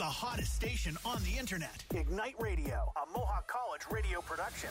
the hottest station on the internet. Ignite Radio, a Mohawk College radio production.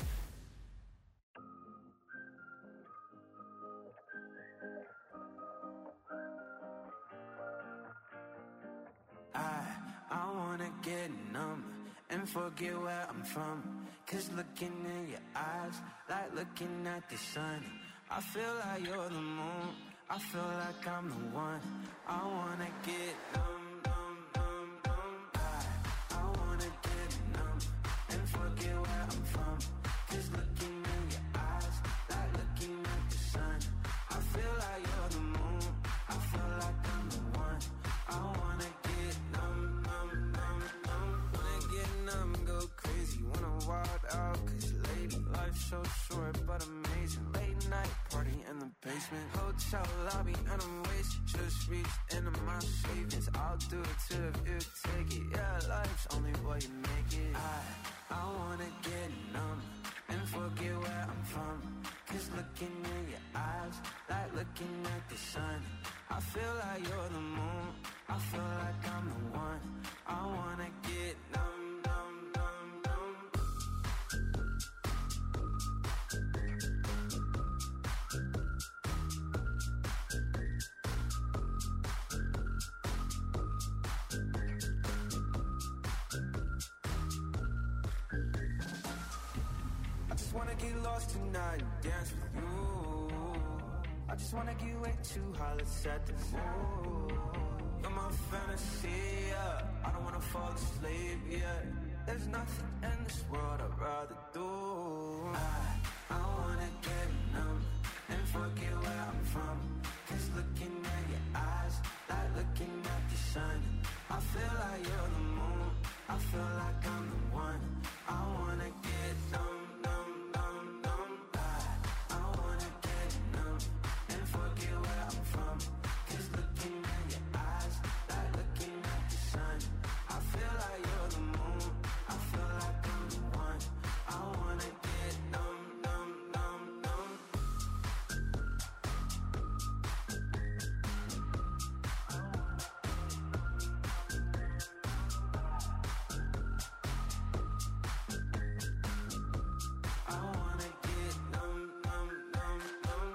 I wanna get numb and forget where I'm from. Cause looking in your eyes, like looking at the sun. I feel like you're the moon, I feel like I'm the one. I wanna get numb, numb, numb, numb. I wanna get numb and forget where I'm from. Cause looking in your eyes, like looking at the sun. I feel like you're the moon, I feel like I'm the one. I wanna get numb, numb, numb, numb. Wanna get numb, go crazy, wanna wild out. Cause lady, life's so short but amazing. Late night party in the basement, hotel lobby and I'm wasted. Just reached into my savings, I'll do it too if you take it. Yeah, life's only what you make it. I wanna get numb and forget where I'm from. Cause looking in your eyes, like looking at the sun. I feel like you're the moon, I feel like I'm the one. I wanna get numb, numb, numb, numb. I just wanna get lost tonight and dance with you. I just wanna get way too high, let's set the mood. You're my fantasy, yeah. I don't wanna fall asleep, yeah. There's nothing in this world I'd rather do. I wanna get numb and forget where I'm from. Cause looking at your eyes, like looking at the sun. I feel like you're the moon, I feel like I'm the one. I wanna get numb, numb, numb, numb. I wanna get numb and forget where I'm from. Cause looking at your eyes, like looking at the sun. I feel like you're the moon, I feel like I'm the one. I wanna get numb, numb, numb, numb. I wanna get numb, numb, numb, numb.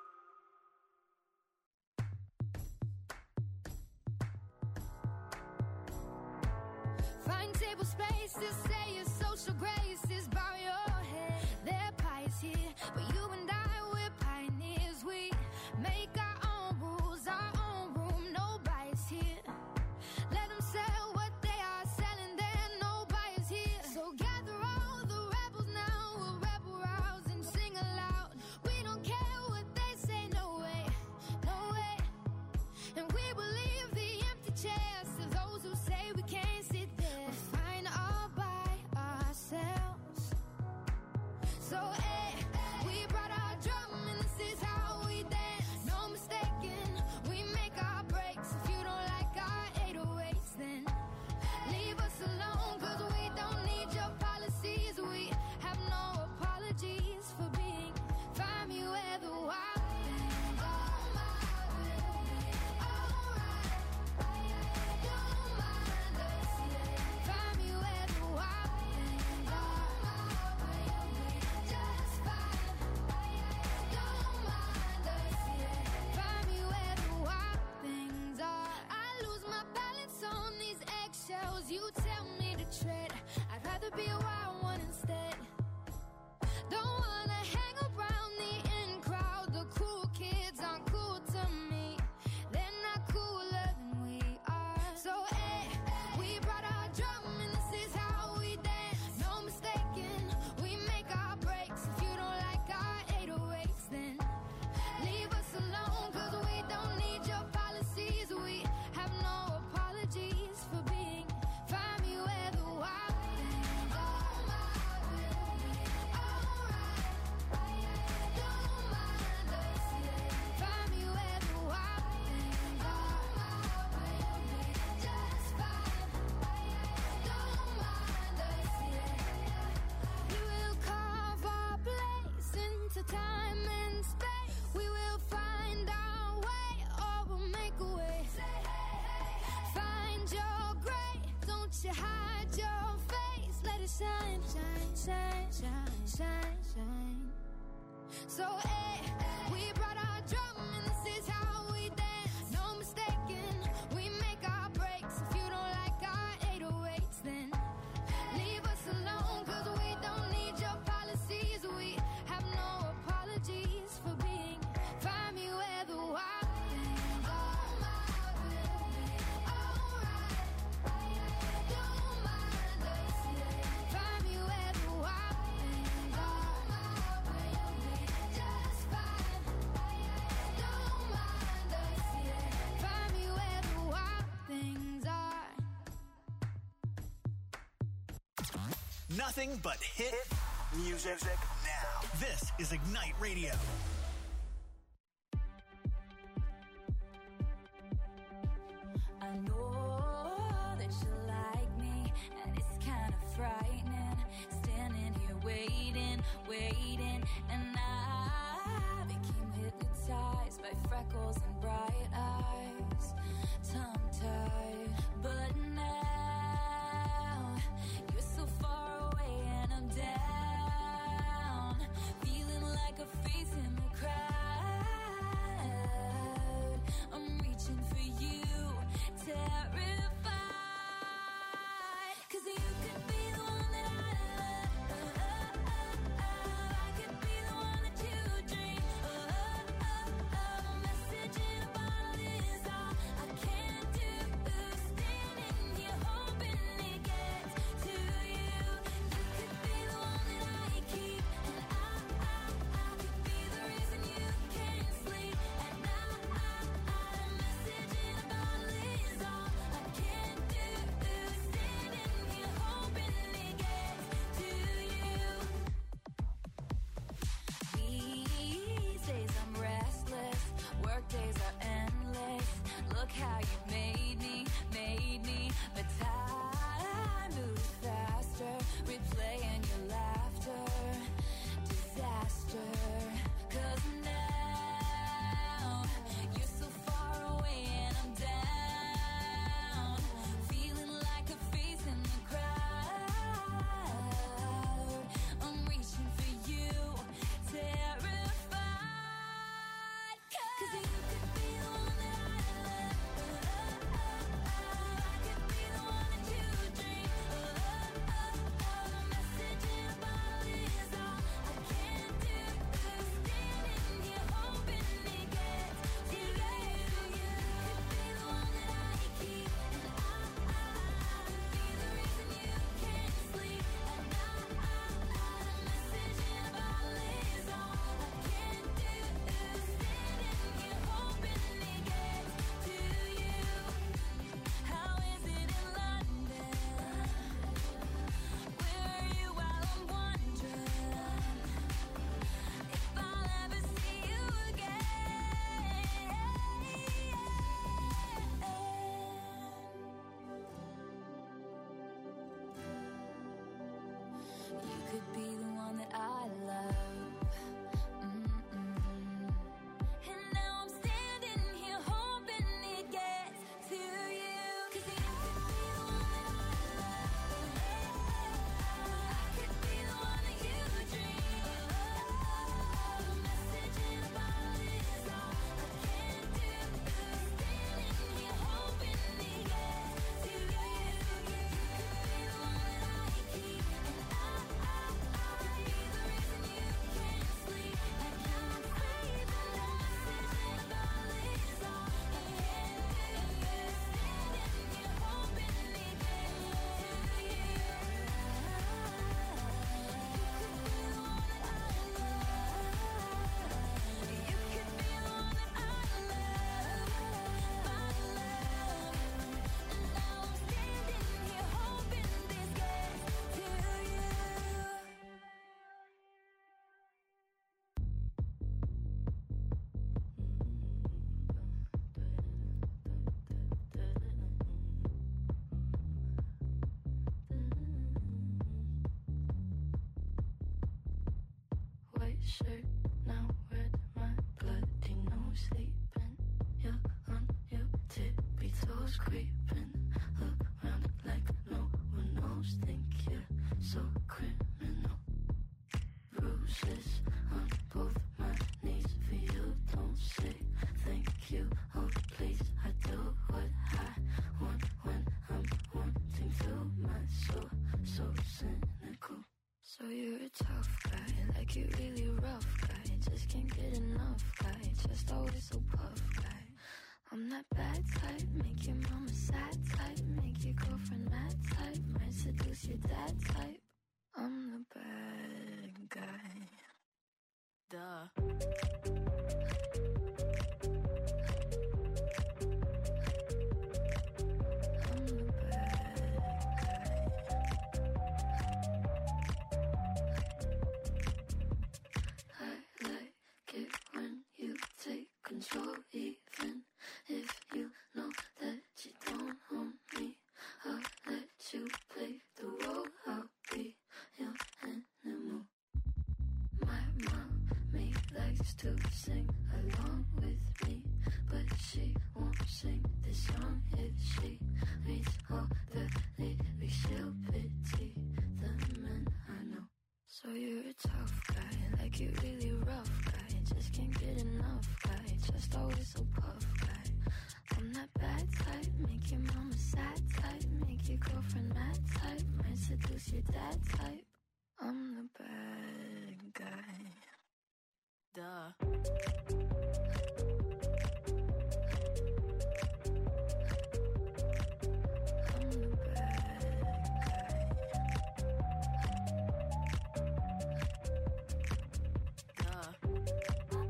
Find table spaces, say your social graces, bow your head. Their pie is here, but you and I, we're pioneers. We make our own rules, our own room, no bias here. Let them sell what they are selling there, no bias here. So gather all the rebels now, we'll rebel rouse and sing aloud. We don't care what they say, no way, no way. And we will leave the empty chairs to those who say we can't sit there. We're fine all by ourselves. So, we brought our drum and this is how we dance. No mistaking, we make our breaks. If you don't like our 808s, then leave us alone. Cause we don't need your policies. We have no apologies for being. Find me where the wild things are. Don't mind us. Find me where the wild things are. Just you hide your face, let it shine, shine, shine, shine, shine, shine. So hey, we brought our drum and this is how we dance. No mistaking, we make our breaks. If you don't like our 808s, then leave us alone, cause we don't need your policies. We have no apologies for being. Find me where the wild things are. Alright, don't mind us. Find me where the wild things are. Just fine. Don't mind us. Find me where the wild things are. Nothing but hit music now. This is Ignite Radio. I know that you like me, and it's kind of frightening. Standing here waiting, waiting, and I became hypnotized by freckles and bright eyes, tongue-tied. But now you're so far away, and I'm down, feeling like a face in the crowd. I'm reaching for you, terrified, 'cause you could be the one that I love. I could be the one that you dream. A message in a bottle is all I can do. Standing here hoping it gets to you. You could be the one that I keep, and I could be the reason you can't sleep at night. A message in a bottle is all I can do. Standing here hoping it gets to you. These days I'm restless, work days are endless. Look how you made me, but time moves faster, replaying your laughter, disaster. 'Cause now you're so far away and I'm down, feeling like a face in the crowd. I'm reaching for you, terrified, 'cause you could be the one that I love. I could be the one that you dream. A message in a bottle is all I can do. Standing here hoping it gets to you. You could be the one that I keep, and I could be the reason you can't sleep at night. A message in a bottle is all I can do. Standing here hoping it gets to you. How is it in London? Where are you while I'm wondering if I'll ever see you again? You could be the one that I love. And now I'm standing here hoping it gets to you. 'Cause you could be the one that I love. I could be the one that you dream. A message in a bottle is all I can do. Standing here hoping it gets to you. You could be the one that I keep, and I could be the reason you can't sleep at night. A message in a bottle is all I can do. Standing here hoping it gets to you. You could be the one that I love. You could be the one that I love, my love. And now I'm standing here hoping this gets to you. White shirt, now red, my bloody nose sleeping. You're on your tippy toes, creeping around like no so criminal. Bruises on both my knees for you. Don't say thank you, oh please. I do what I want when I'm wanting to. My soul, so cynical. So you're a tough guy, like you really rough guy. Just can't get enough guy, just always so puff guy. I'm that bad type, make your mama sad type, make your girlfriend mad type, might seduce your dad type. I'm the bad guy. Duh. I'm the bad guy. I like it when you take control, even if you know that you don't own me. I'll let you play the role, I'll be your animal. My mommy likes to sing along with me, but she won't sing this song if she reads all the lyrics. She'll pity the men I know. So you're a tough guy, like you really rough guy. Just can't get enough guy, just always so puff guy. I'm that bad type, make your mama sad type, make your girlfriend mad type, might seduce your dad type. I'm the bad guy. Duh. I'm the bad guy. Duh.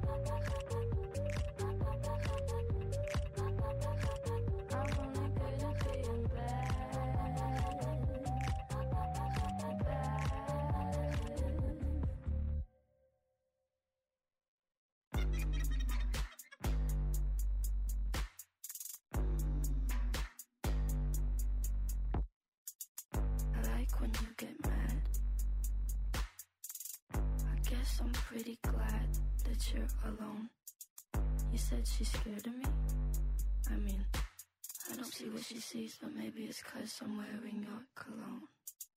I'm only good at being bad. I like when you get mad. I guess I'm pretty glad that you're alone. You said she's scared of me? I mean, I don't see what she sees, but maybe it's 'cause I'm wearing your cologne.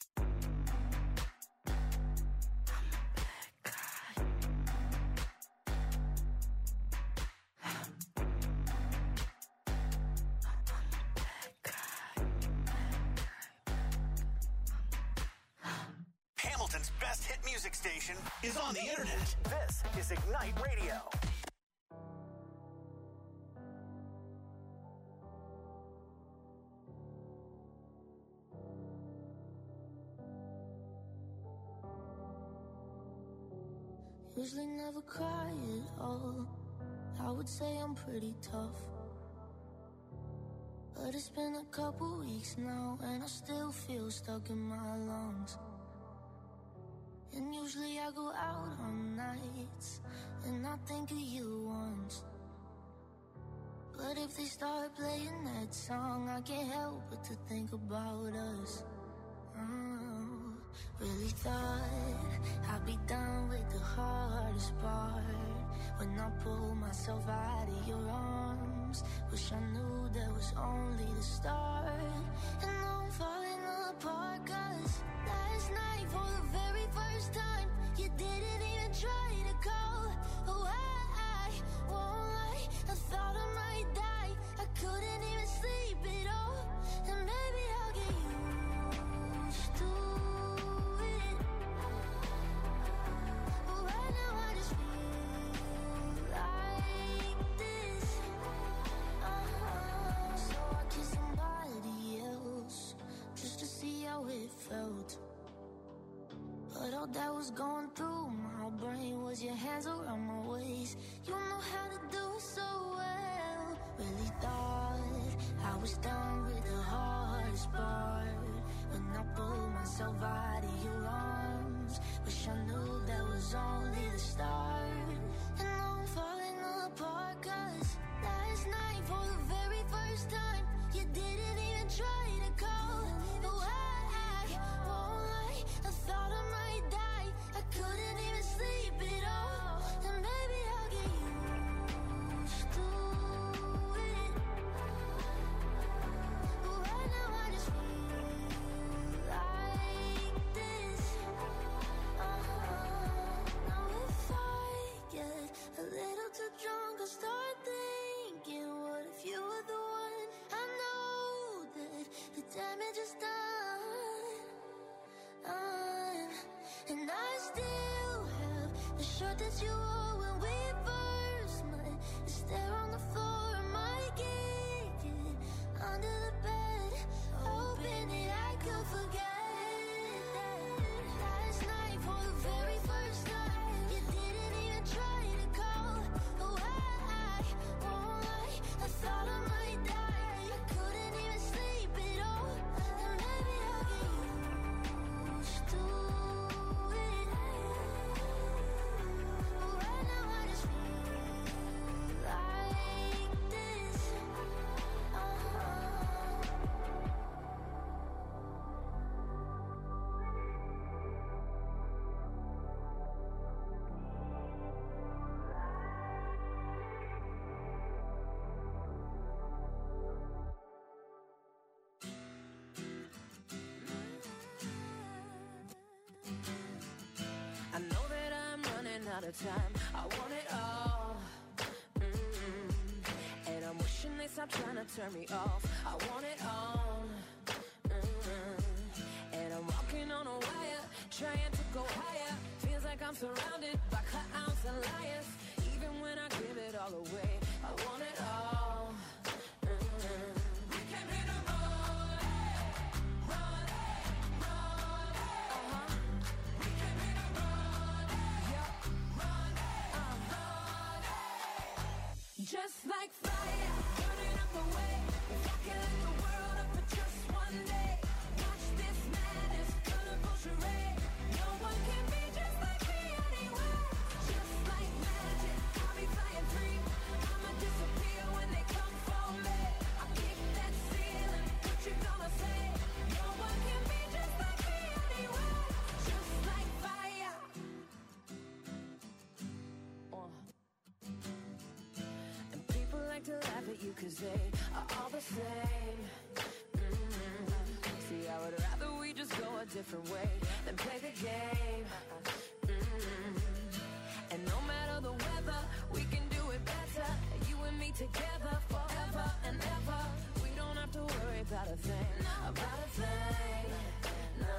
I'm a bad guy. I'm a bad guy. Hamilton's best hit music station is on the internet. This is Ignite Radio. Usually never cry at all. I would say I'm pretty tough, but it's been a couple weeks now and I still feel stuck in my lungs. And usually I go out on nights and I think of you once, but if they start playing that song, I can't help but to think about us. Really thought I'd be done with the hardest part when I pulled myself out of your arms. Wish I knew that was only the start. And now I'm falling apart 'cause last night for the very first time you didn't even try to call. Oh, I won't lie, I thought I might die. I couldn't even sleep at all. And maybe I'll get used to it. But right now I just feel like this. So I kissed somebody else just to see how it felt. But all that was going through my brain was your hands around my waist. You know how to do it so well. Really thought I was done with the hardest part when I pulled myself out of your arms. Wish I knew that was only the start. And now I'm falling apart 'cause last night for the very first time you didn't even try to call. No, I won't lie, I thought I might die. I couldn't even sleep at all. And maybe I'll get used to it. But right now I just feel like this. that you wore when we first met is there on the floor of my kitchen, under the bed, hoping that I could forget that last night for the very first time you didn't even try to call. Oh, I won't lie, I thought I might die. I couldn't even sleep at all, and maybe I'll get used to it. But right now I just feel like this. I know that I'm running out of time. I want it all. And I'm wishing they stop trying to turn me off. I want it all. And I'm walking on a wire, trying to go higher. Feels like I'm surrounded by clowns and liars. Even when I give it all away, I want it all. We came here to run, run, run. We came here to run, yeah, run, run. Just like fire, burning up the way. If I can light the world up for just one day, watch this madness, colorful charade. No one can be just like me anywhere. Just like magic, I'll be flying free. I'ma disappear when they come for me. I kick that ceiling, what you gonna say? No one can be just like me anywhere. Just like fire. And people like to laugh at you 'cause they are all the same. See, I would rather we just go a different way than play the game. And no matter the weather, we can do it better. You and me together forever and ever. We don't have to worry about a thing, about a thing. No.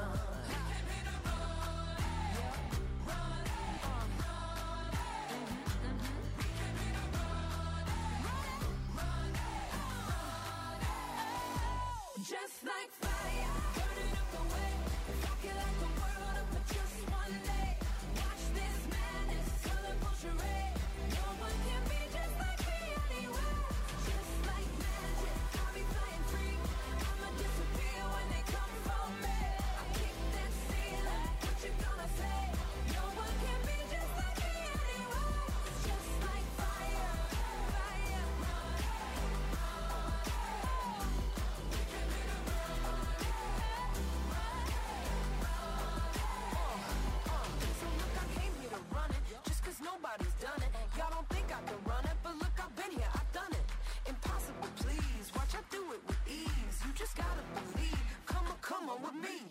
Just like fire, burning up the way. If I can light the world up for just one day, watch this madness, colorful charade. No one can be just like me anywhere. Just like magic, I'll be flying free. I'ma disappear when they come for me. I kick that ceiling, what you gonna say? No one can be just like me anywhere. Just like fire, fire. So look, I came here to run it, just 'cause nobody's done it. Y'all don't think I can run it, but look, I've been here, I've done it. Impossible, please, watch I do it with ease. You just gotta believe, come on with me.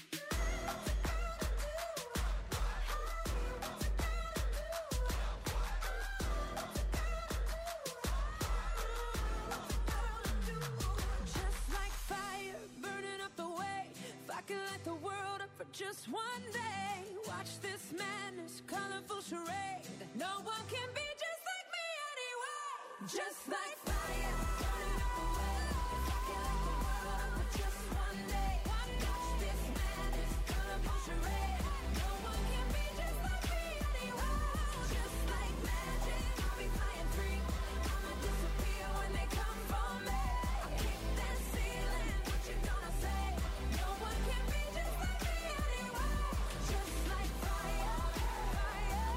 Just like fire, burning up the way. If I can light the world up for just one day, watch this madness, colorful charade. No one can be just like me anyway. Just like fire, burning up the way. If I can light the world up for just one day, watch this madness, colorful charade. No one can be just like me anyway. Just like magic, I'll be flying free. I'ma disappear when they come for me. I kick that ceiling, what you gonna say? No one can be just like me anyway. Just like fire, fire.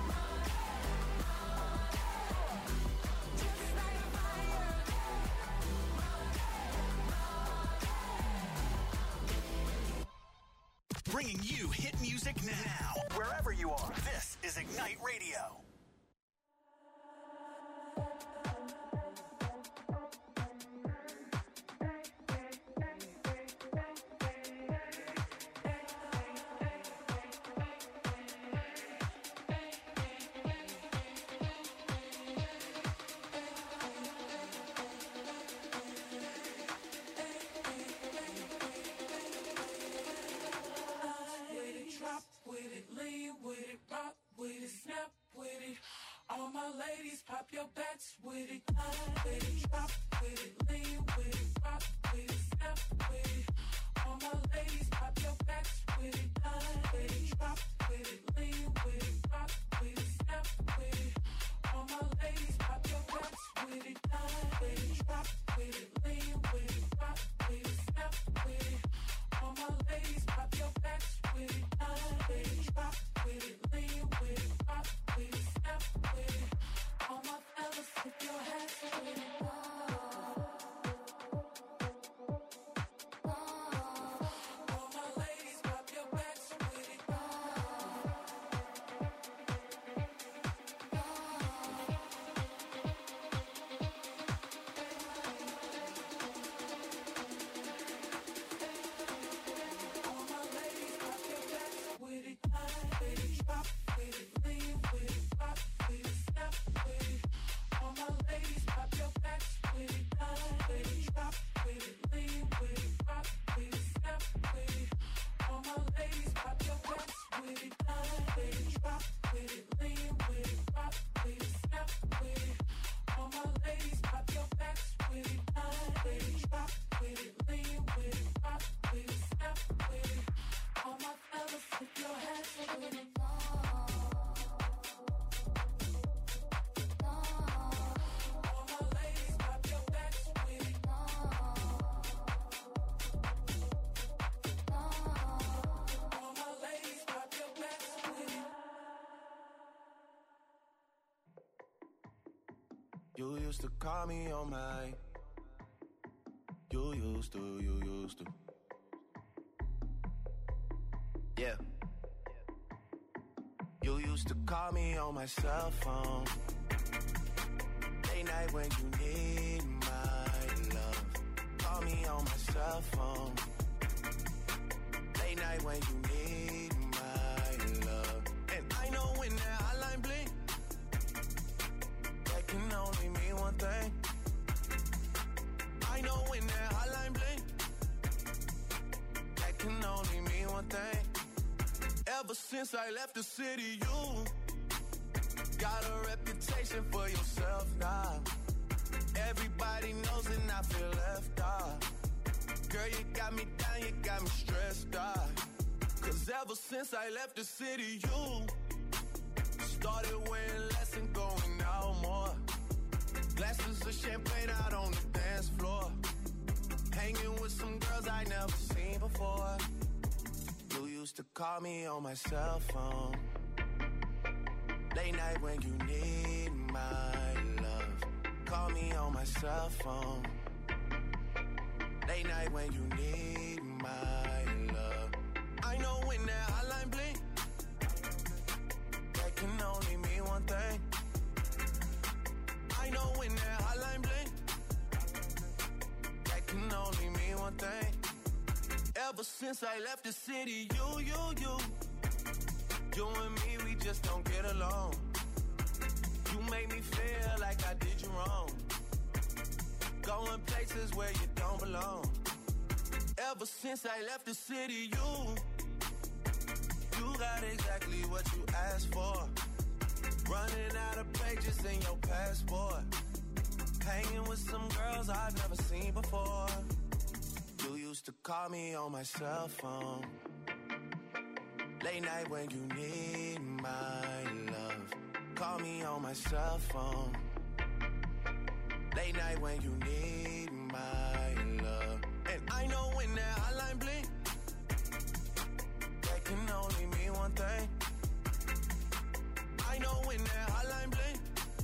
Just like fire. Bringing you hit music now. Wherever you are, this is Ignite Radio. With it, drop with it, lean with it, rock with it, snap flex with it, line with it, drop with it, lean with it, rock with it, snap with it. All my ladies, pop your backs with it, line with it, drop with it, lean with it, rock with it, snap with it. All my ladies, pop your backs with it, line with it, drop with it, lean with it, rock with it, snap with it. All my ladies, pop your backs with it, line with it, drop with it, lean with it, rock with it, snap with it. All my fellas, tip your hats with it. All my ladies, pop your backs with it. All my ladies, pop your backs with it. Line with it, drop with it, lean with it, rock with it, snap with it. All my ladies, pop your backs with it. Line with it, drop with it, lean with it, rock with it, snap with it. All my ladies, pop your backs with it. Line with it, drop with it, lean with it, rock with it, snap with it. All my ladies, pop your backs with it. Line with it, drop with it, lean with it, rock with it, snap with it. All my fellas, tip your hats with it. All my ladies, pop your backs with it. All my ladies, pop your backs with it. You used to call me on my. You used to. Yeah. You used to call me on my cell phone. Late night when you need my love. Call me on my cell phone. Late night when you need my love. And I know when that hotline blink, that can only mean one thing. I know when that hotline blink, that can only mean one thing. Ever since I left the city, you got a reputation for yourself now. Everybody knows and I feel left out. Girl, you got me down, you got me stressed out. Cause ever since I left the city, you started wearing less and going out more. Glasses of champagne out on the dance floor. Hanging with some girls I never seen before. You used to call me on my cell phone. Late night when you need my love. Call me on my cell phone. Late night when you need my love. I know when that hotline blink, that can only mean one thing. I know when that hotline blink, that can only mean one thing. Ever since I left the city, you and me, we just don't get along. You make me feel like I did you wrong. Going places where you don't belong. Ever since I left the city, you got exactly what you asked for. Running out of pages in your passport. Hanging with some girls I've never seen before. You used to call me on my cell phone. Late night when you need my love. Call me on my cell phone. Late night when you need my love. And I know when that hotline blink, that can only mean one thing. I know when that hotline blink,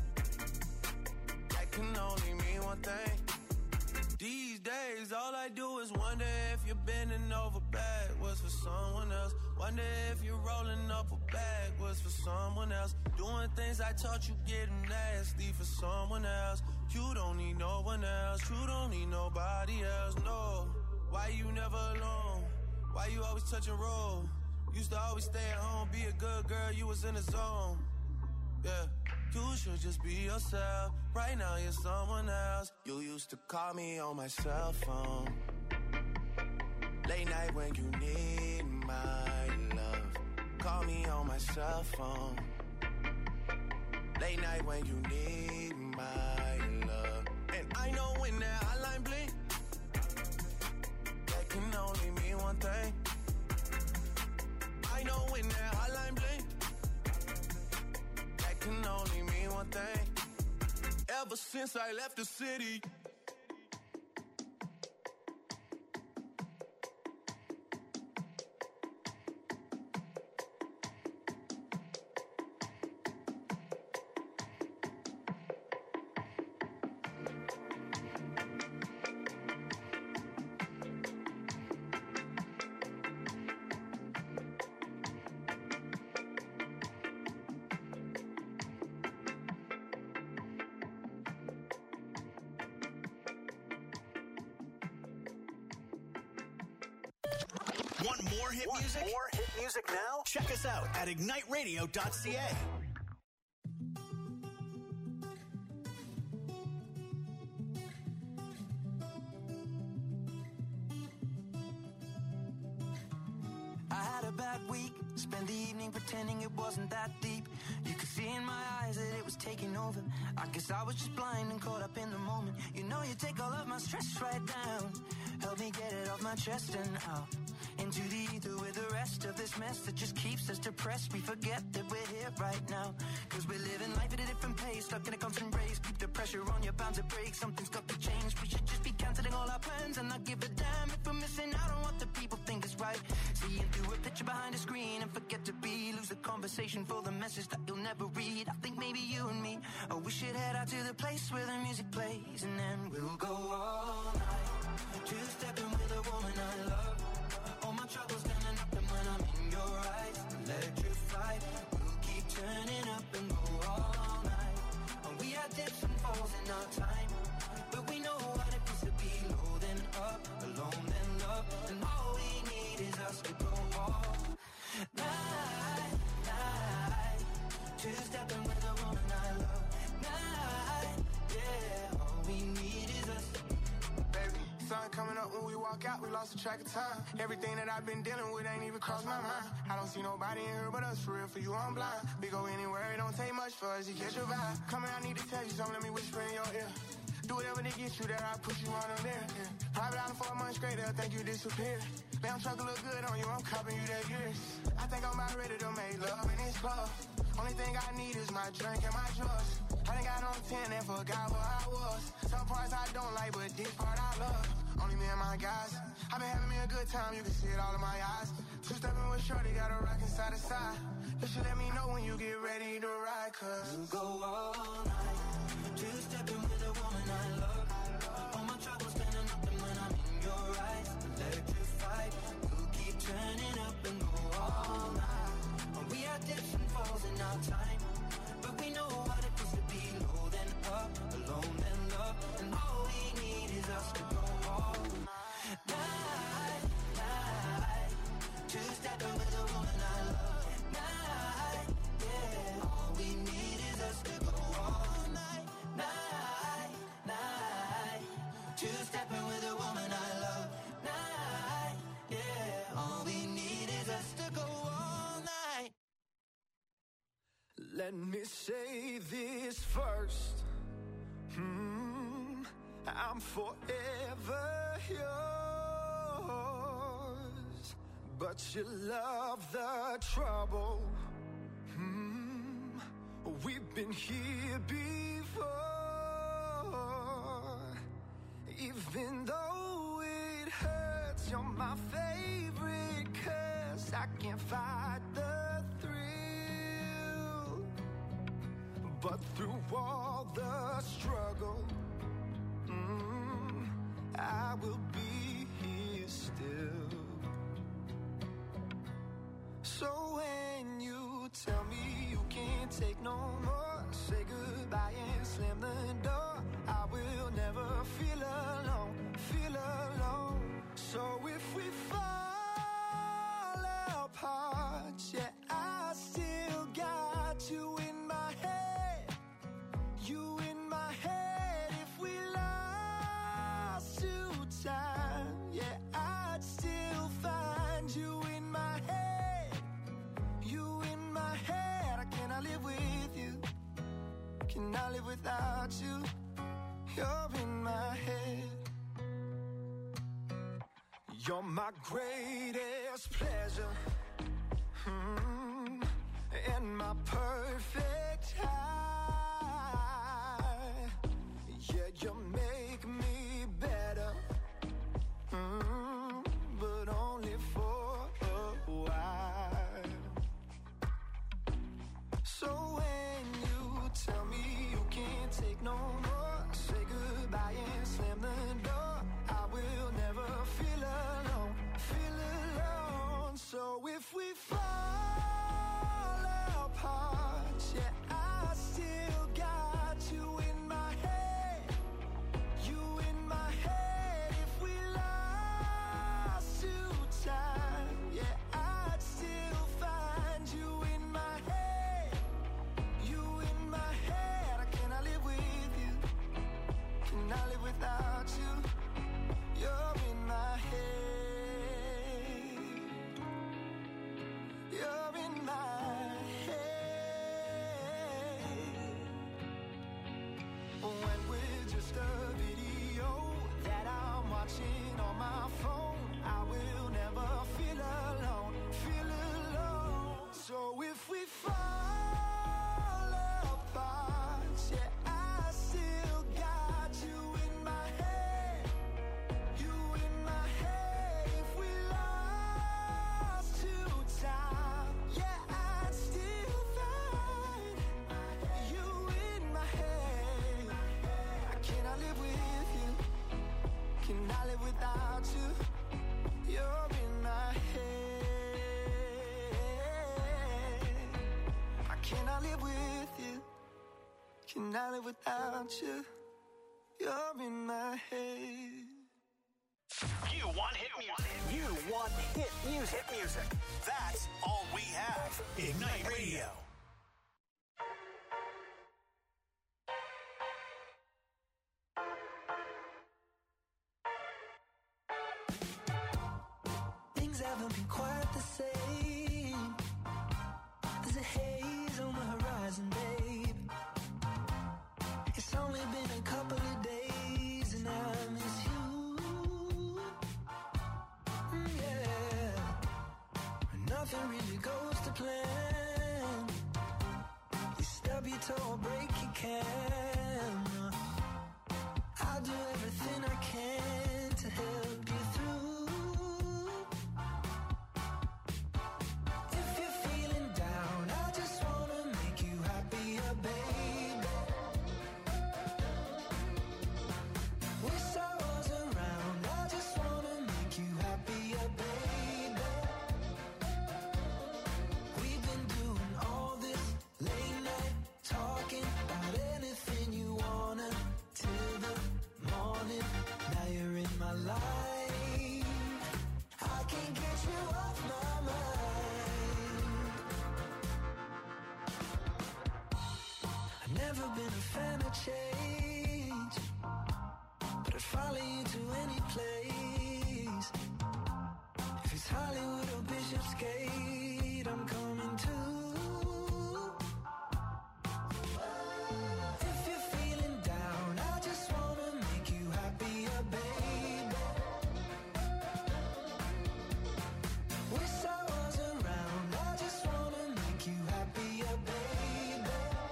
that can only mean one thing. These days, all I do is wonder if you're bending over backwards for someone else. Wonder if you're rolling up a backwards for someone else. Doing things I taught you getting nasty for someone else. You don't need no one else. You don't need nobody else, no. Why you never alone? Why you always touch and roll? Used to always stay at home, be a good girl, you was in the zone. Yeah, you should just be yourself. Right now you're someone else. You used to call me on my cell phone. Late night when you need my love. Call me on my cell phone. Late night when you need my love. And I know when that hotline blink, that can only mean one thing. I know when that hotline blink, that can only mean one thing. Ever since I left the city, Want more hit music? More hit music now? Check us out at igniteradio.ca. I had a bad week, spent the evening pretending it wasn't that deep. You could see in my eyes that it was taking over. I guess I was just blind and caught up in the moment. You know you take all of my stress right down. Help me get it off my chest and out into the ether with the rest of this mess that just keeps us depressed. We forget that we're here right now, cause we're living life at a different pace, stuck in a constant race. Keep the pressure on, you're bound to break. Something's got to change. We should just be cancelling all our plans and not give a damn if we're missing out on what the people think is right. Seeing through a picture behind a screen and forget to be, lose the conversation for the message that you'll never read. I think maybe you and me, oh, we should head out to the place where the music plays, and then we'll go all night, two-stepping with a woman I love. All my troubles standing up, and when I'm in your eyes, electrified. We'll keep turning up and go all night. And we had dips and falls in our time, but we know what it feels to be low then up, alone then love. And all we need is us to go all night, night. Two-stepping with a woman I love. Night, yeah. All we need is us. baby. Sun coming up when we walk out, we lost the track of time. Everything that I've been dealing with ain't even crossed my mind. I don't see nobody in here but us, for real, for you I'm blind. We go anywhere, it don't take much for us to catch your vibe. Come here, I need to tell you something, let me whisper in your ear. Do whatever to get you there, I'll put you on there. Yeah. Private island for a month straight, they'll think you disappeared. Damn truck look good on you, I'm copping you that years. I think I'm about ready to make love in this club. Only thing I need is my drink and my drugs. I done got on 10 and forgot where I was. Some parts I don't like, but this part I love. Only me and my guys. I've been having me a good time, you can see it all in my eyes. Two-stepping with Shorty, got a rockin' side to side. You should let me know when you get ready to ride, cause we'll go all night, two-stepping with a woman I love. All my troubles standing up, and when I'm in your eyes, electrified. We'll keep turning up and go all night. And we had dips and falls in our time, but we know what it feels to be low then up, alone then love. And all we need is us to go all night, night. Two-stepping with a woman I love. Night, yeah. All we need is us to go all night, night, night. Two-stepping with a woman I love. Night, yeah. All we need is us to go all night. let me say this first. I'm forever yours, but you love the trouble. We've been here before. Even though it hurts, you're my favorite curse. I can't fight the thrill, but through all the struggle, I will be here still. So when you tell me you can't take no more, say goodbye and slam the door. I will never feel alone, feel alone. So if we fall apart, yeah, I still got you in my head, you in my head. If we lost too tight, live without you? You're in my head. You're my greatest pleasure, and my perfect high. Yeah, you make me better, but only for a while. So when you tell me you can't take no more, say goodbye and slam the door. I will never feel alone, feel alone. So if we fall apart, yeah, I still got you in my head, you in my head. If we lost to time, yeah, I'd still find you in my head, you in my head. I cannot live with you, cannot live without you. You're in my head, you're in my head. When we're just a video that I'm watching on my phone, I will never feel alone, feel alone. So if we fall apart, yeah, I still got you in my head, you in my head. If we lost to time, yeah, I'd still find you in my head. I cannot live with you, cannot live without you. You're in my head. I cannot live with you, cannot live without you. You're in my head. You want hit music. You want hit music. Hit music. That's all we have. Ignite Radio. Things haven't been quite the same. There's a haze on the horizon, babe. It's only been a couple of days and I miss you. Yeah. Nothing really goes to plan. You stub your toe or break your can. I'll do everything I can to help you through. If you're feeling down, I just wanna make you happier, baby. Wish I was around, I just wanna make you happier, baby. We've been doing all this late night talking about anything you wanna till the morning. Now you're in my life. I can't get you off my mind. I've never been a fan of change, but I'd follow you to any place. If it's Hollywood or Bishopsgate, I'm coming too. If you're feeling down, I just wanna make you happier, baby. Wish I was around, I just wanna make you happier, baby.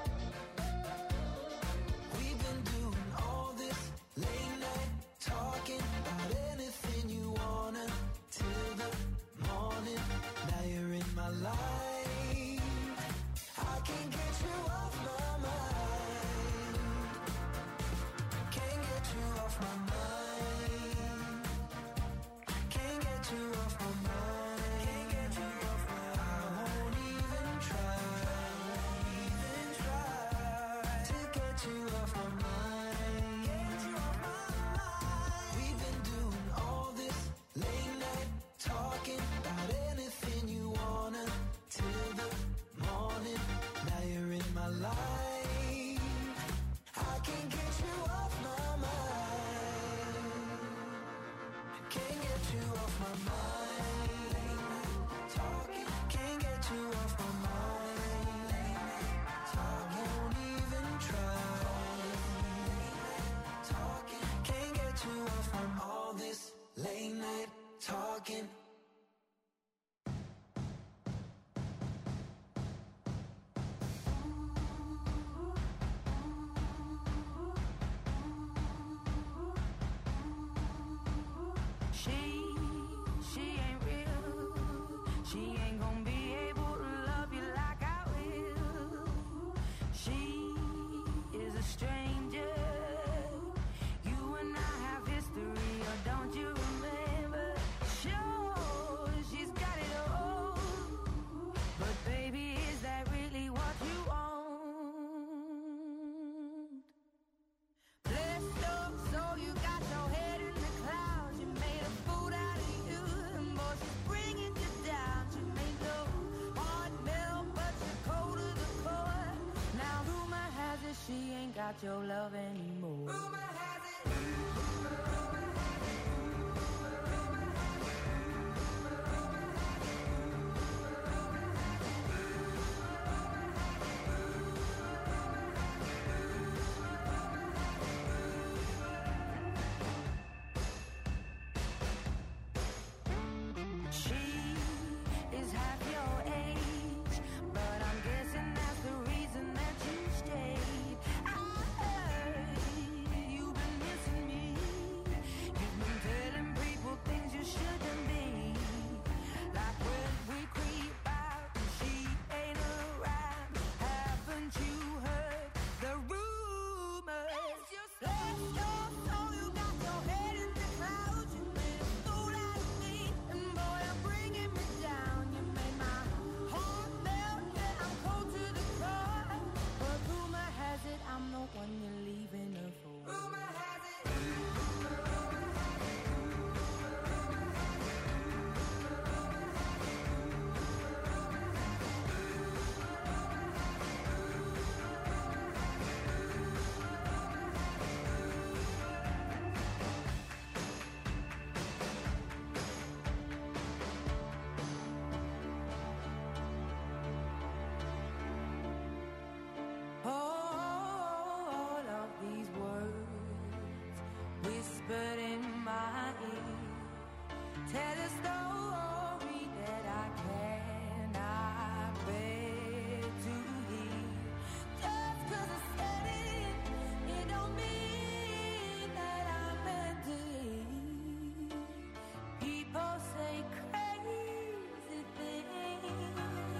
We've been doing all this late night talking about anything you wanna till the morning. Now you're in my life. I can't get you off my mind. Can't get you off my mind. Can't get you off my mind. Can't get you off my mind. I won't even try to get you off my mind. We've been doing all this late night talking about anything you wanna till the morning. Now you're in my life. I can't get you off my mind. Can't get you off my mind. Talking, can't get you off my mind. I won't even try talking. She ain't real. She ain't gonna be able to love you like I will. She is a stranger. You and I have history, or don't you remember? Sure, she's got it all. But baby, is that really what you want? Blessed up, so you got your head in the clouds. You made a fool out of you, and boy, she's bringing you down. She made your heart melt, but you're cold to the core. Now rumor has it she ain't got your love anymore. Rumor has it. She is half your age, but I'm guessing that's the reason that you stayed. I heard you've been missing me. You've been telling people things you shouldn't be. Like when we creep out and she ain't around. Haven't you heard the rumors? Bless your soul, you got your head in the clouds. You made a fool out of me, and boy, you're bringing me down. You made my heart melt, yeah, I'm cold to the core. But rumor has it I'm the one you're leaving her for. Rumor has it. All of these words whispered in my ear tell a story that I cannot bear to hear. Just 'cause I said it, it don't mean that I meant it. People say crazy things.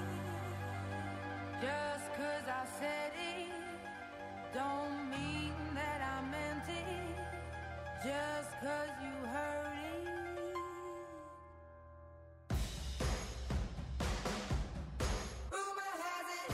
Just 'cause I said it, don't mean that I meant it. Just 'cause you heard it. Rumor has it.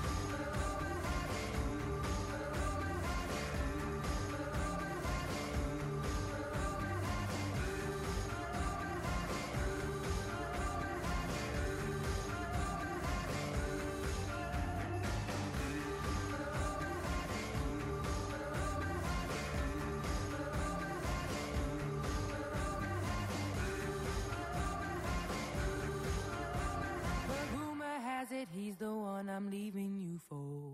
But rumor has it he's the one I'm leaving you for.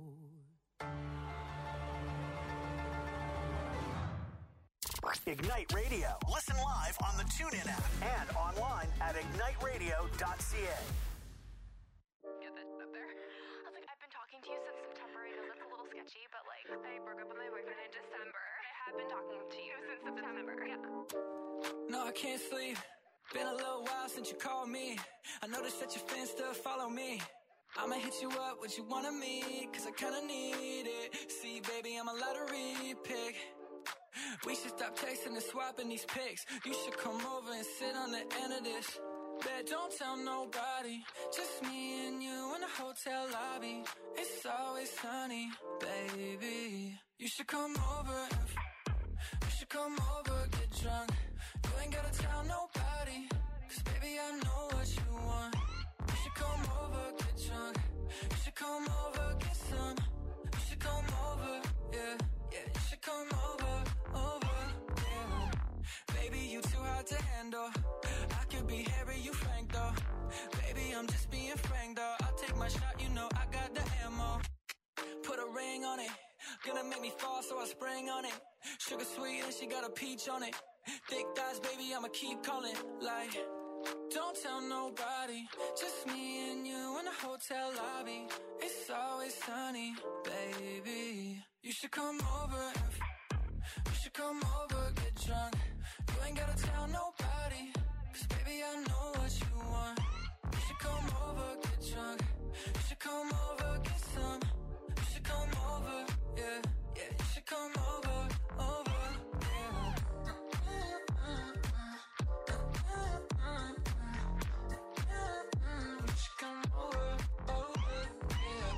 Ignite Radio. Listen live on the TuneIn app and online at igniteradio.ca. Get that up there. I was like, I've been talking to you since September. I know that's a little sketchy, but like, I broke up with my boyfriend in December. I have been talking to you since September. Yeah. No, I can't sleep. Been a little while since you called me. I noticed that your fans still follow me. I'ma hit you up, what you want of me, 'cause I kinda need it. See, baby, I'm a lottery pick. We should stop texting and swapping these pics. You should come over and sit on the end of this. Bet don't tell nobody. Just me and you in the hotel lobby. It's always sunny, baby. You should come over and you should come over, get drunk. You ain't gotta tell nobody, 'cause baby I know what you want. You should come over, get drunk. You should come over, get some. You should come over, yeah, yeah. You should come over, yeah. Baby, you too hard to handle. I could be Harry, you Frank though. Baby, I'm just being frank though. I'll take my shot, you know I got the ammo. Put a ring on it. Gonna make me fall, so I spring on it. Sugar sweet and she got a peach on it. Thick thighs, baby, I'ma keep calling. Like, Don't tell nobody, just me and you in a hotel lobby. It's always sunny, baby. You should come over, you should come over, get drunk. You ain't gotta tell nobody, 'cause baby I know what you want. You should come over, get drunk. You should come over, get some. You should come over, yeah, yeah. You should come over, over, yeah. You should come over, over, yeah.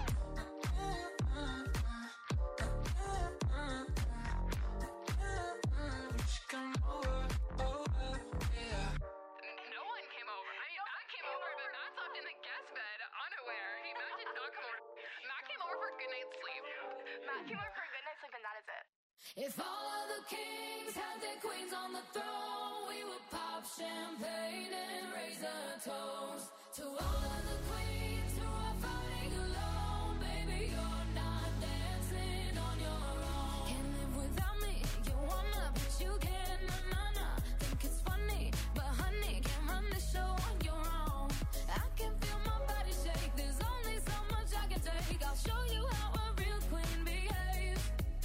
You should come over, over, yeah. No one came over. I mean, Matt came over, but Matt slept in the guest bed, unaware. Matt did not come over. Matt came over for a good night's sleep. Matt came over for a good night's sleep, and that is it. If all of the kings had their queens on the throne, we would pop champagne and raise a toast to all of the queens who are fighting alone. Baby, you're not dancing on your own. Can't live without me. You wanna, but you can't. Na. Think it's funny, but honey, can't run the show on your own. I can feel my body shake. There's only so much I can take. I'll show you how a real queen behaves.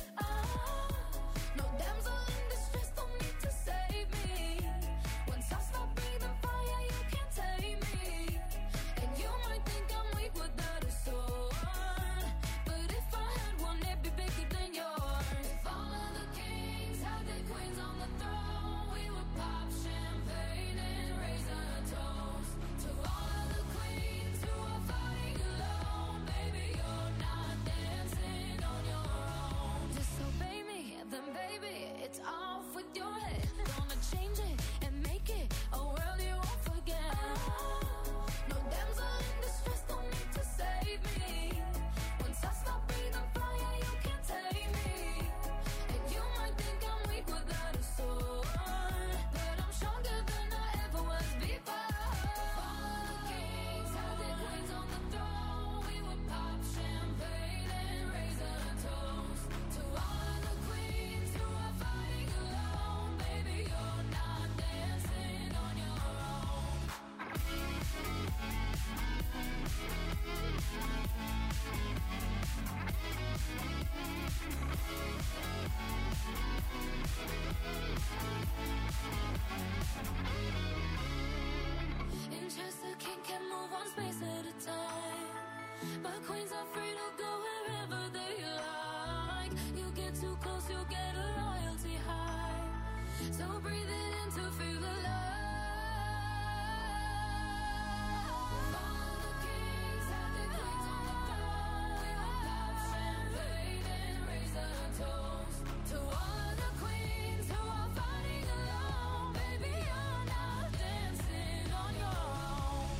No damsel in distress, don't need to save me. Once I stop breathing fire, you can't tame me. And you might think I'm weak without a sword, but if I had one, it'd be bigger than yours. If all of the kings had their queens on the throne, we would pop champagne and raise a toast to all of the queens who are fighting alone. Baby, you're not dancing on your own. Disobey me, then baby, it's off with your head. Gonna change it and make it a world you won't forget. No damsel in distress, don't need to save me. Once I stop breathing fire, you can't tame me. And you might think I'm weak without a sword, but I'm stronger than I ever was before. All of the kings had their queens on the throne. We would pop champagne and raise a toast to all of the queens who are fighting alone. Baby, you're not dancing on your own. In Chester, king can move one space at a time, but queens are free to go wherever they like. You get too close, you get a royalty high. So breathe it in to feel alive. All of the kings had their queens on the throne. We would pop champagne and raise a toast to all of the queens who are fighting alone. Baby, you're not dancing on your own.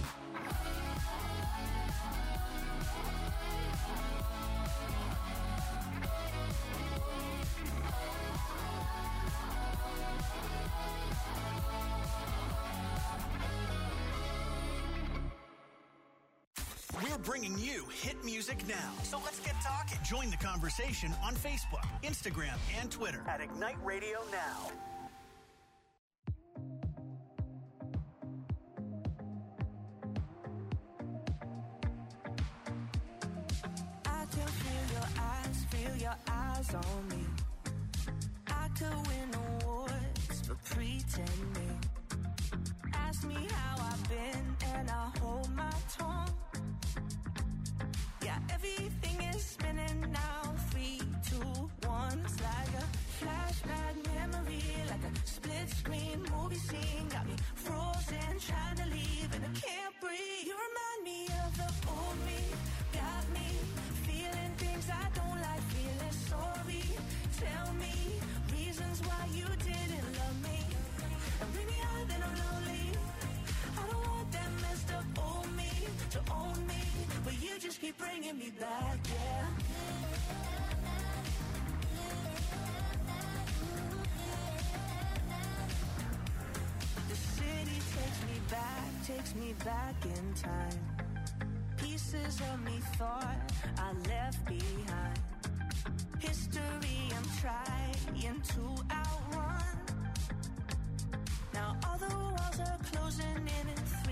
We're bringing you hit music now. So let's get talking. Join the conversation on Facebook, Instagram, and Twitter at Ignite Radio Now. I can feel your eyes on me. I could win awards for pretending. Ask me how I've been and I hold my tongue. Yeah, everything is spinning now. 3, 2, 1. It's like a flashback memory, like a split screen movie scene. Got me frozen, trying to leave and I can't breathe. You remind me of the old me. Got me feeling things I don't like, feeling sorry. Tell me reasons why you didn't love me. And bring me out, then I'm lonely. I don't want that messed up old me to own me, but you just keep bringing me back, yeah. The city takes me back in time. Pieces of me thought I left behind. History I'm trying to outrun. Now all the walls are closing in and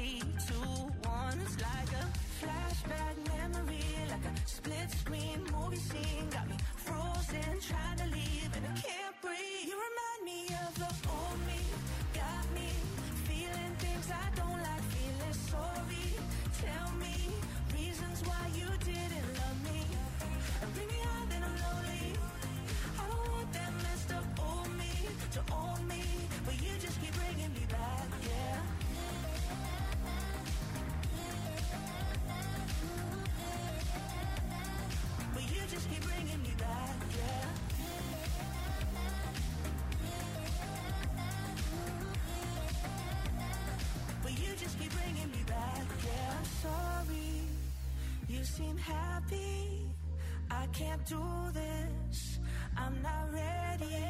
flashback memory, like a split screen movie scene. Got me frozen, trying to leave, and I can't breathe. You remind me of the old me, got me feeling things I don't like, feeling sorry. Tell me reasons why you didn't love me, and bring me out then I'm lonely. I don't want that messed up old me to own me, but you just keep bringing me back, yeah. But you just keep bringing me back, yeah. But you just keep bringing me back, yeah. I'm sorry, you seem happy. I can't do this, I'm not ready.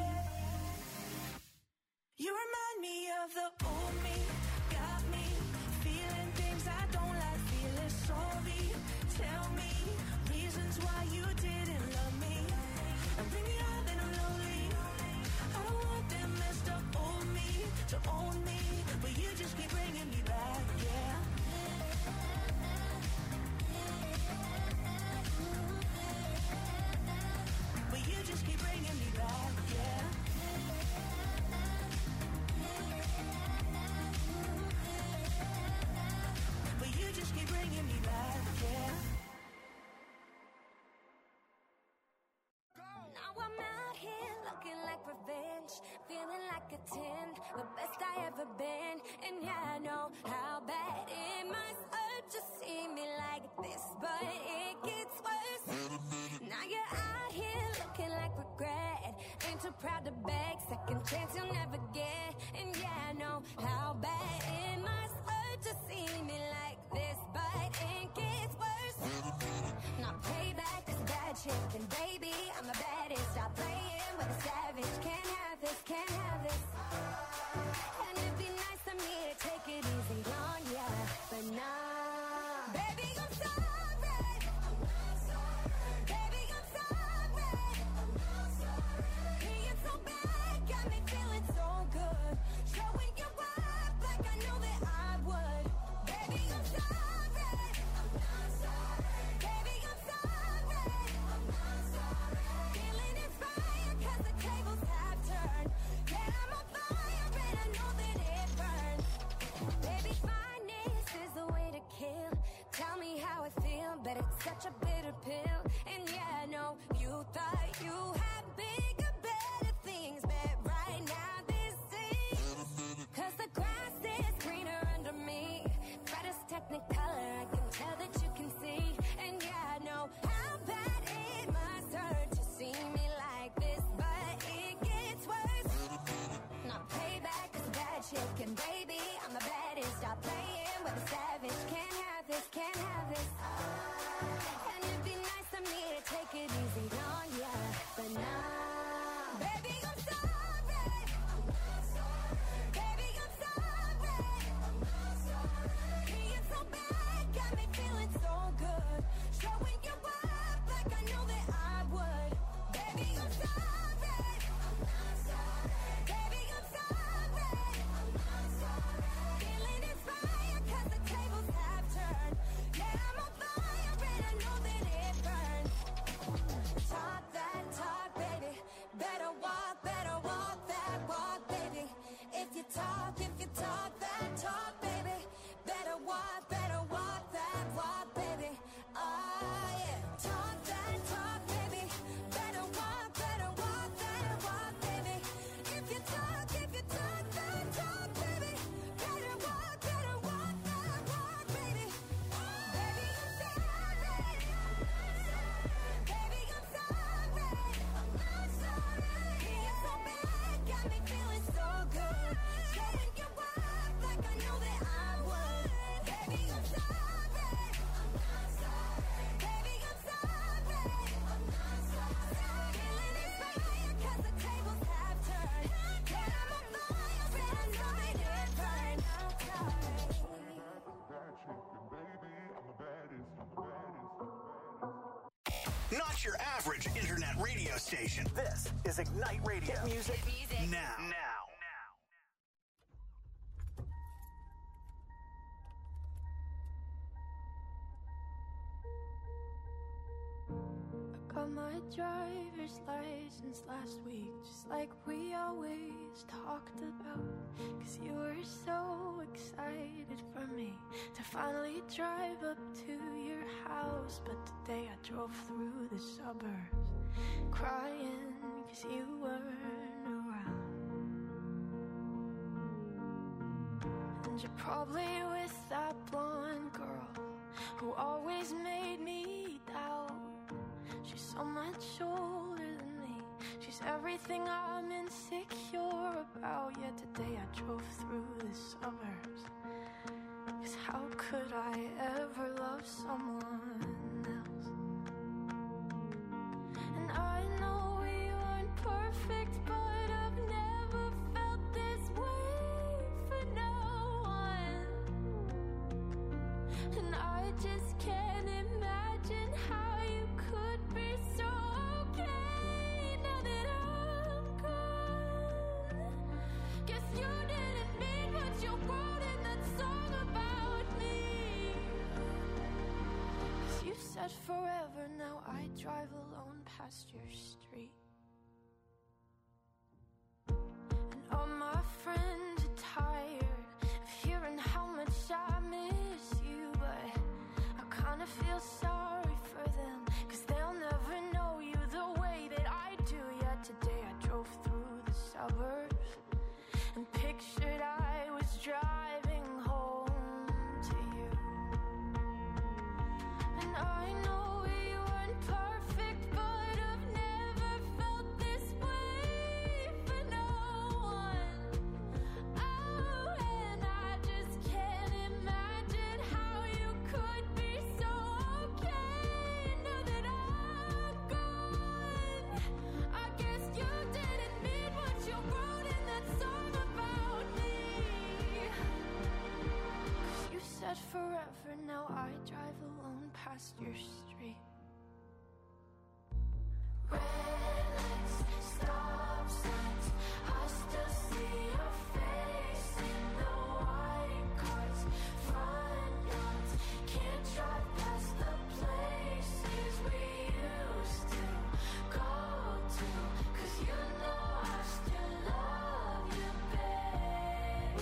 You remind me of the old me, got me feeling things I don't like, feeling sorry. Tell me reasons why you didn't love me, and bring me out then I'm lonely. I don't want that messed up old me to own me, but you just keep bringing me back, yeah. But you just keep bringing me back, yeah. But you just keep bringing me back, yeah. Now I'm out here looking like revenge, feeling like a 10, the best I ever been. And yeah, I know how bad it must hurt to see me like this, but it gets worse. Now you're out here looking like regret, ain't too proud to beg, second chance you'll never get. And yeah, I know how bad it must hurt to see me like this, but it gets worse. Now payback is bad shit, and baby, I'm the baddest. Stop playing with a savage. Can't have this, can't have this. And it'd be nice of me to take it easy on ya, but nah. Baby, I'm sorry. Baby, I'm sorry. Being so bad got me feeling so good. Showing you up like I know that I would. Baby, I'm sorry. Baby, I'm sorry. Feeling inspired 'cause the tables have turned. Yeah, I'm on fire and I know that it burns. Baby, fineness is the way to kill. Tell me how I feel, but it's such a bitter pill. And yeah, I know you thought you had bigger, better things, but right now this is 'cause the grass is greener under me. Brightest technicolor, I can tell that you can see. And yeah, I know how bad it must hurt to see me like this, but it gets worse. Now payback is bad shit, and baby, I'm the baddest. Stop playing with a savage. Can't have this, can't have this. And it'd be nice of me to take it easy on ya, but nah. Baby, I'm sorry. Baby, I'm sorry. Being so bad got me feeling so good. Showing you up like I know that I would. Baby, I'm sorry. Baby, I'm sorry. Feeling inspired 'cause the tables have turned. Yeah, I'm on fire and I know that it burns. Talk that talk, baby. Better walk that walk, baby. If you talk that talk, baby. Better walk that walk, baby. Oh yeah. Talk that talk, baby. Better walk that walk, baby. If you talk that talk, baby. Better walk that walk, baby. Baby, I'm sorry. Baby, I'm sorry. Being so bad got me feeling so good. Showing you up like I know that I would. Baby, I'm sorry. Baby, I'm sorry. Feeling inspired 'cause the tables have turned. Yeah, I'm on fire and I know that it burns. Not your average internet radio station. This is Ignite Radio. Hit music now. driver's license last week, just like we always talked about. Cause you were so excited for me to finally drive up to your house. But today I drove through the suburbs crying cause you weren't around. And you're probably with that blonde girl who always made me doubt. She's so much older than me. She's everything I'm insecure about. Yet today I drove through the suburbs. Cause how could I ever love someone else? And I know we weren't perfect, but I've never felt this way for no one. And I just can't imagine how you could be so okay now that I'm gone. Guess you didn't mean what you wrote in that song about me. Cause you said forever, now I drive alone past your street. And all my friends are tired of hearing how much I miss you, but I kinda feel sorry for them, cause they'll never know you the way that I do. Yet today I drove through the suburbs and pictured I was driving home to you. And I know we weren't perfect, but I've never felt this way for no one. Oh, and I just can't imagine how you could be so okay now that I'm gone. I guess you didn't mean what you wrote in that song about me. Cause you said forever, now I drive alone past your street. Red lights, stop signs, I still see your face in the white cars, front yards. Can't drive past the places we used to go to. Cause you know I still love you, babe.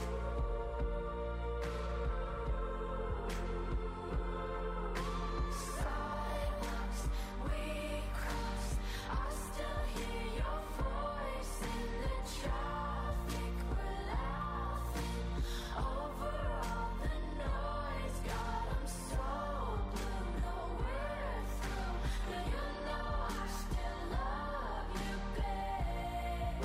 Sidewalks we cross, I still hear your voice in the traffic. We're laughing over all the noise. God, I'm so blue, no we're through. But you know I still love you, babe.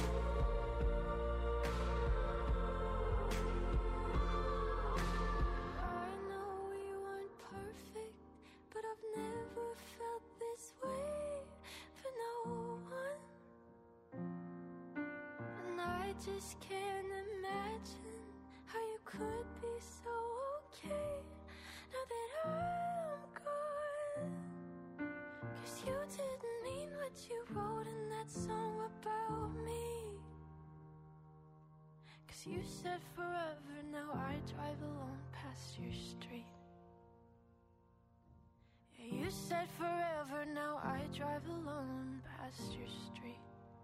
I know we weren't perfect, but I've never felt this way for no one. And I just can't imagine how you could be so okay now that I'm gone. Cause you didn't mean what you wrote in that song about me. Cause you said forever, now I drive alone past your street. Yeah, you said forever, now I drive alone past your street.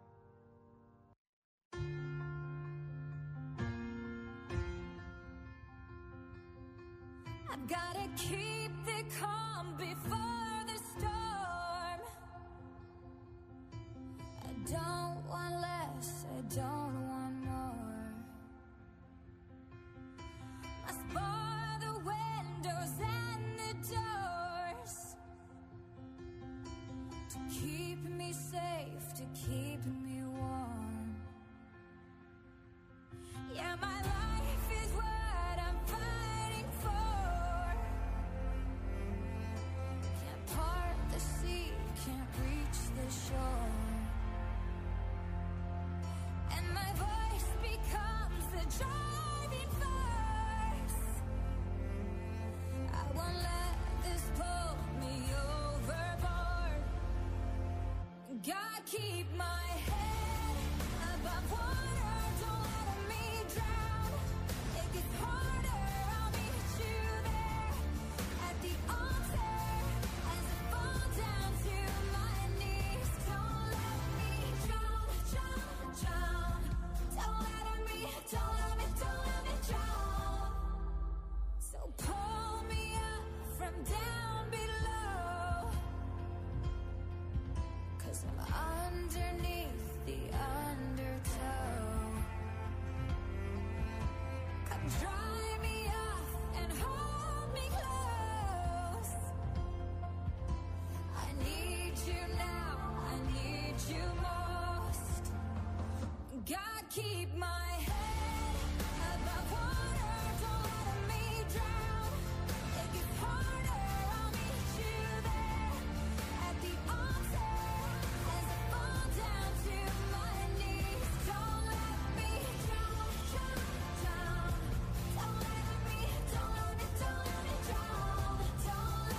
I've gotta keep the calm before the storm. I don't want less, I don't want more. Must bar the windows and the doors to keep me safe, to keep me warm. Yeah, my life is what I'm fighting for. Can't part the sea, can't reach the shore. And my voice becomes the driving force. I won't let this pull me overboard. God, keep my head above water, don't let me drown. It gets harder, I'll meet you there at the altar as I fall down to my knees. keep my head above water. Don't let me drown. It gets harder. I'll meet you there at the altar as I fall down to my knees. Don't let me drown, drown, drown. Don't let me drown. Don't let me drown, drown,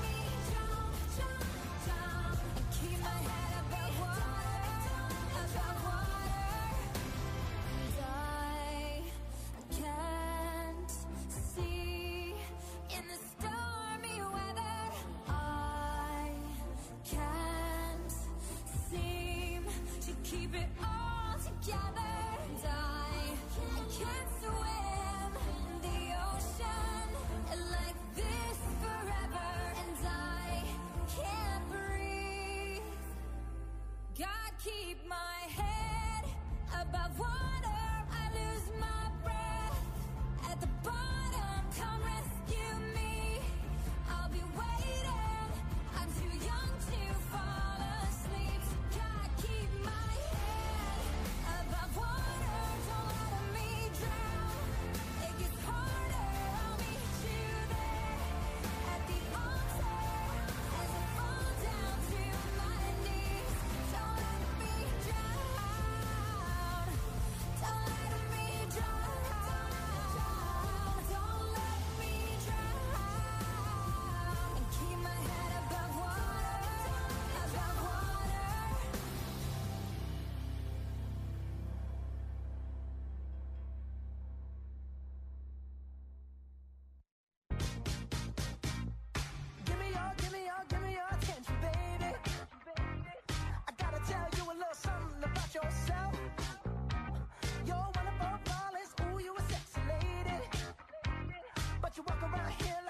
drown. And keep my head above water, above water. And I can't see in the stormy weather. I can't seem to keep it all together. And I can't swim in the ocean like this forever. And I can't breathe. God, keep my head above water. I lose my breath at the bottom. Come rescue me. I'll be waiting. I'm too young to fall asleep. So God, keep my head above water. Don't let me drown. It gets harder. I'll meet you there at the altar as I fall down to my knees. Don't let me drown. Don't let me drown. Don't let me drown. And keep my head above water, above water. Give me your attention, baby. I gotta tell you a little something about yourself. You're wonderful, flawless, ooh, you a sexy lady. But you walk around here